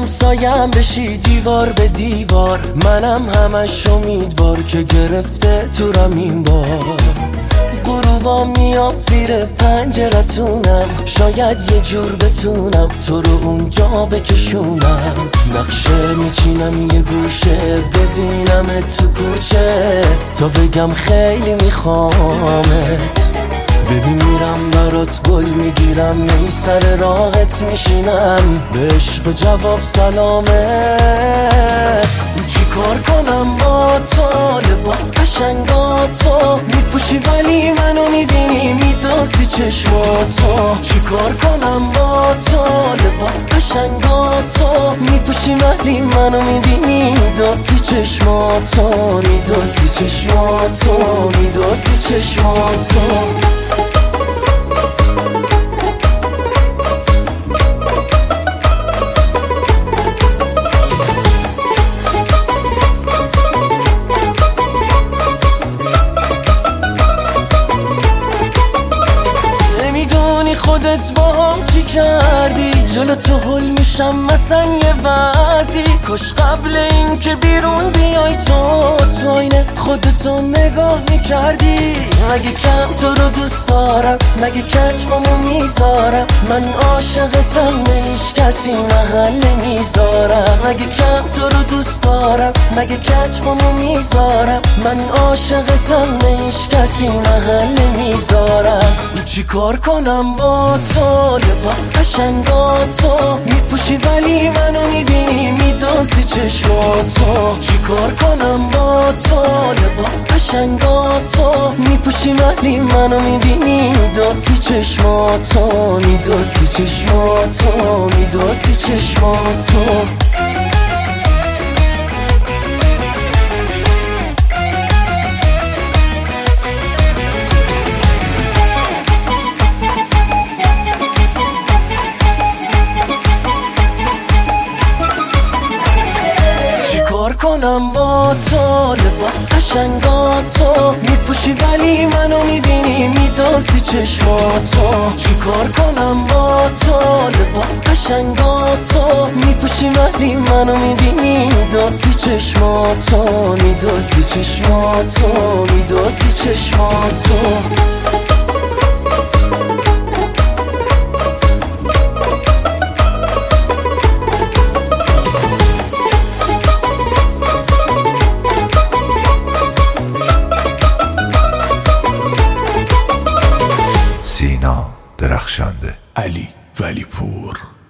همسایم بشی دیوار به دیوار، منم همش امیدوار که گرفته تورم این بار. غروبا میام زیر پنجرتونم، شاید یه جور بتونم تو رو اونجا بکشونم. نقشه میچینم یه گوشه، ببینم تو کوچه تا بگم خیلی میخوامت. ببین میرم برات گل میگیرم، می سر راحت میشینم، به عشق جواب سلامت. چی کار کنم با تو، لباس قشنگاتو میپوشی ولی منو میبینی میدوزی چشماتو. چی کار کنم با تو، لباس قشنگاتو میپوشی ولی منو میبینی میدوزی چشماتو، میدوزی چشماتو، میدوزی چشماتو. خودت با هم چی کردی، جلو تو هل میشم مثلا یه وضعی. کاش قبل این که بیرون بیای تو اینه خودتو نگاه میکردی. مگه کم تو رو دوست دارم، مگه کچمامو میذارم، من عاشقتم به هیچ کسی محل نمیذارم. مگه کم تو رو دوست دارم، مگه کچمامو میذارم، من عاشقتم به هیچ کسی محل نمیذارم. چی کار کنم با تو، لباس قشنگاتو میپوشی ولی منو میبینی میدوزی چشماتو. چی کار کنم با تو، لباس قشنگاتو میپوشی ولی منو میبینی میدوزی چشماتو، میدوزی چشماتو، میدوزی چشماتو. کار کنم با تو، لباس قشنگاتو میپوشی ولی منو میبینی میدوزی چشماتو. چی کار کنم با تو، لباس قشنگاتو میپوشی ولی منو میبینی میدوزی چشماتو، میدوزی چشماتو، میدوزی چشماتو. سینا درخشنده، علی ولیپور.